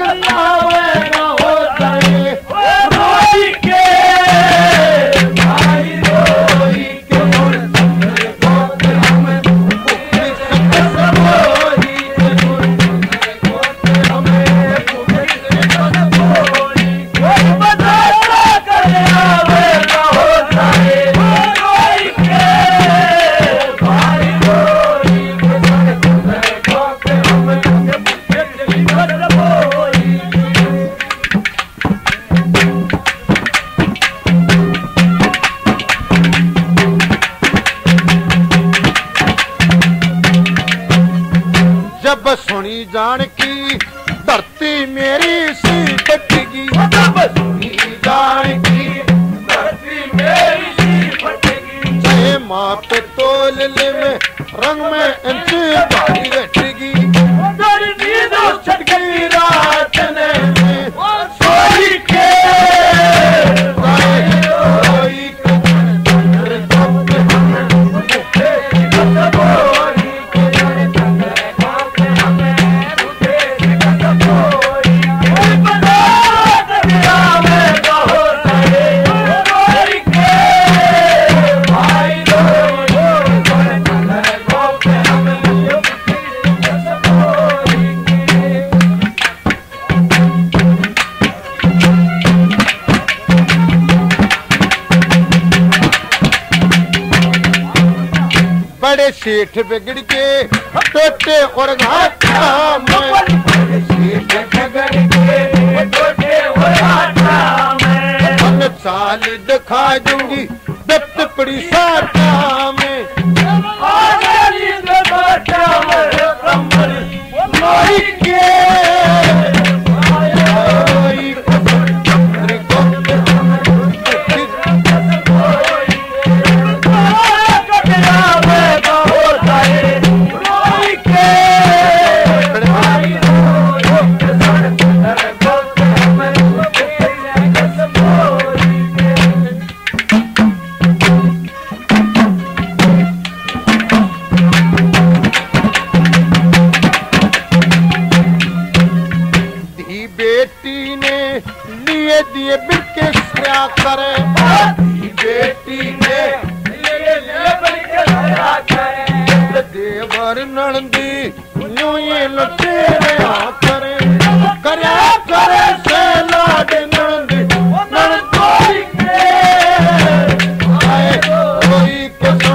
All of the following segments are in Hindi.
आवेगा होता है रोई के भाई रोई के जब सुनी जान की धरती मेरी सी फटेगी जब सुनी जान की धरती मेरी सी फटेगी चाहे माँ पे तोल ले में रंग में इंची भारी घटेगी तेरी नींद छटकी रात ने सोई के बड़े सेठ बिगड़ के टोटे और घाटा में सेठ बिगड़ के टोटे और घाटा में चाल दिखा दूंगी दत्त पड़ी साटा में रोई के बेटी ने लिए दिए बिल्के क्या करे बेटी ने लिए बिल्के क्या करे देवर नंदी यूं ये लुटेरे करे करया करे से लाड नंदी नंदोई के आए कोई के सुन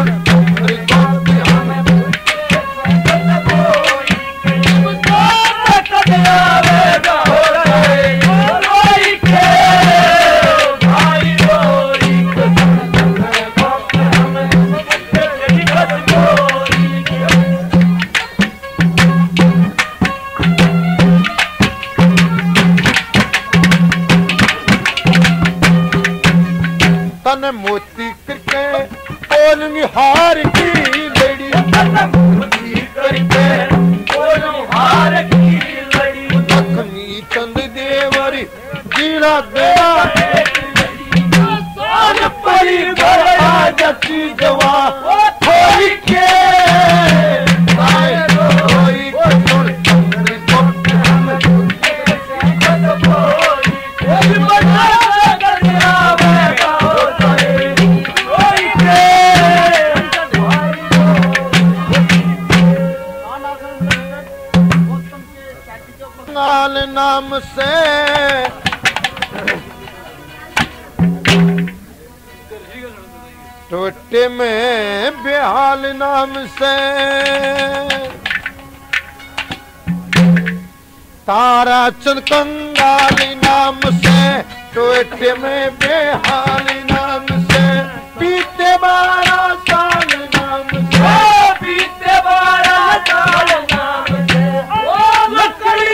तन मोती करके बोलूंगी हार की लड़ी तन मोती करके बोलूं हार की लड़ी लक्ष्मी चंद देवरी जीना देवा सोन परी बड़ा जची जवा होई के आए होई के सुन नाम से टोटे में बेहाल नाम से तारा चंद कंगाल नाम से टोटे में बेहाल नाम से बीते 12 साल नाम से बीते 12 साल नाम से लकड़ी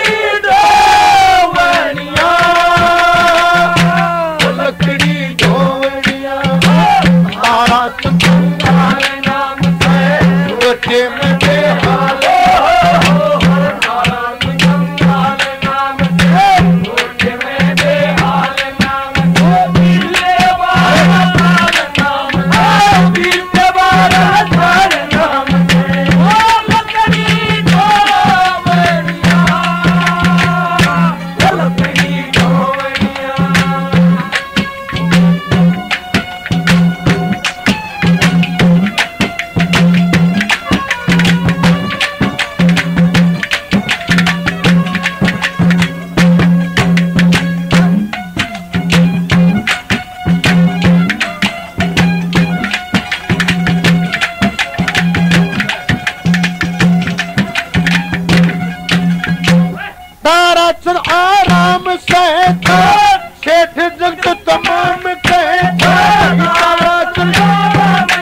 सहता सेठ जगत तमाम कहता तारा चंद्र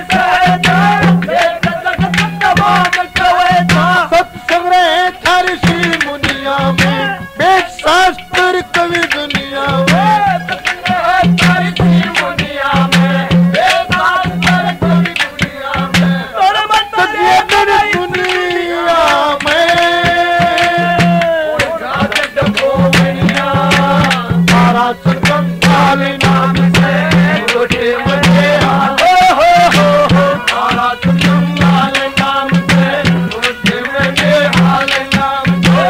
सत्संग रहे थारी सी मुनिया में वेद शास्त्र कवि दुनिया में थारी सी मुनिया में वेद शास्त्र कवि दुनिया में दुनिया में तारा चंद्र नाम से रोटे मजे तारा चंद्र नाम से रोटे मजे हाल नाम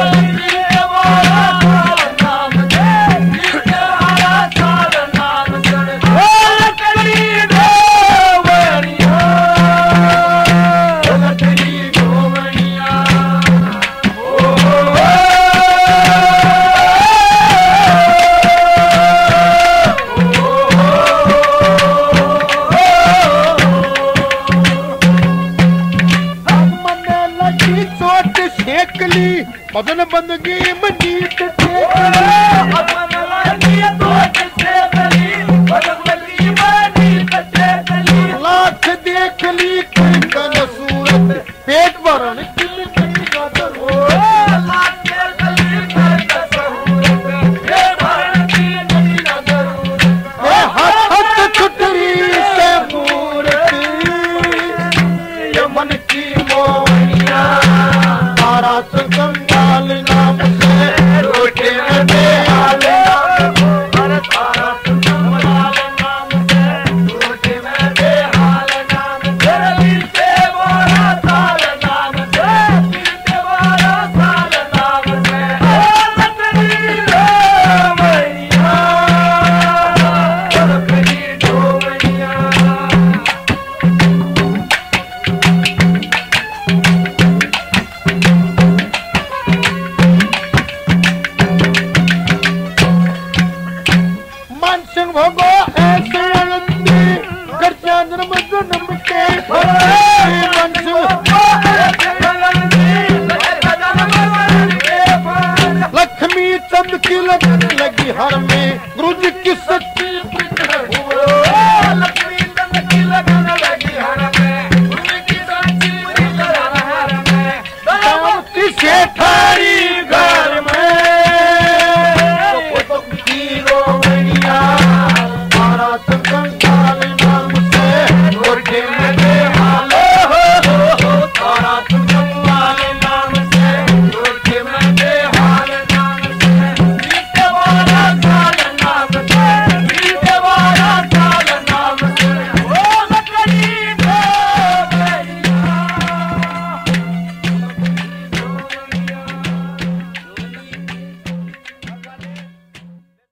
भजन बंदगी मंजीत लाख देख ली कन सूरत पेट भरण हाथ छुटरी से मूरत मन की मोहनिया तारा कंगाल नाम से रोटे में हाल तारा कंगाल नाम से रोटे में हाल नाम से बोरा साल नाम से बोरा साल नाम से मैया मैया मानसिंह भगो ऐसे आनंदी कर जन्म जन्म के लक्ष्मी चंद की लगन लगी हर में गुरु जी की सच्ची लक्ष्मी चंद की लगन लगी हर में गुरु जी की सच्ची सेठारी